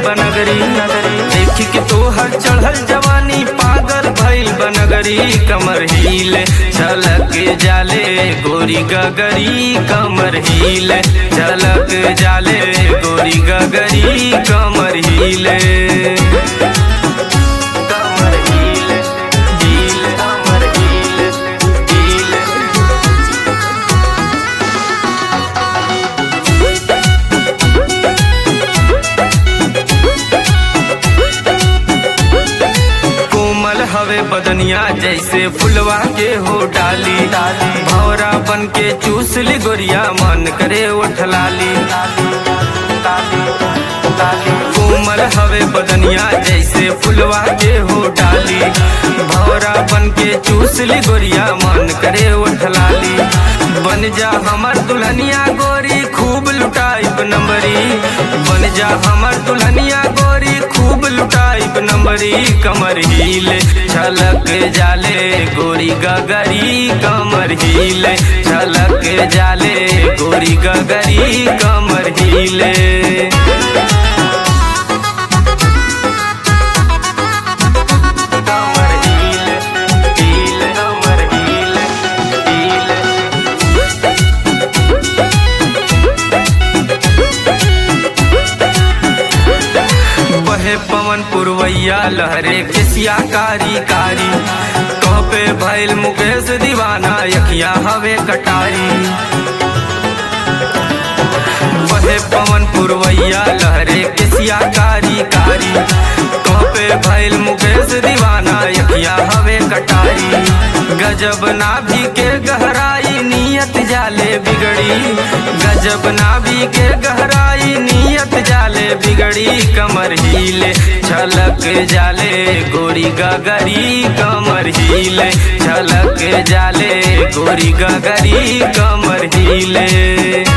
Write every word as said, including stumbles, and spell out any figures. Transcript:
बनगरी देख के तोहर चढ़ल जवानी पागल भइल बनगरी कमर हिले झलक जाले गोरी गगरी कमर हिले झलक जाले गोरी गगरी कमर हिले कमर हिले हिले कमर हिले हिले कोमल हवे बदनिया जैसे फुलवा के हो डाली भौरा बन के चूस ली गोरिया मन करे उठलाली कोमल हवे बदनिया जैसे फुलवा के हो डाली भौरा बन के चूस ली गोरिया मन करे उठलाली बन जा हमर दुल्हनिया गोरी खूब लुटाइब नंबरी बन जा हमर दुल्हनिया गोरी खूब लुटाइब नंबरी कमर हिले झलक जाले गोरी गगरी कमर हिले झलक जाले गोरी गगरी कमर हिले कमर हिले हिले कमर हिले हिले बहे पवन पुरवैया लहरे केसिया कारी कारी कहपे भैल मुकेश दीवाना यखिया हवे कटारी बहे पवन पुरवैया लहरे केसिया कारी कारी कहपे भैल मुकेश दीवाना यखिया हवे कटारी गजब नाभि के गहराई नियत जाले बिगड़ी गजब नाभि के गहराई नियत जाले बिगड़ी कमर हिले झलक जाले गोरी गगरी कमर हिले झलक जाले गोरी गगरी कमर हिले।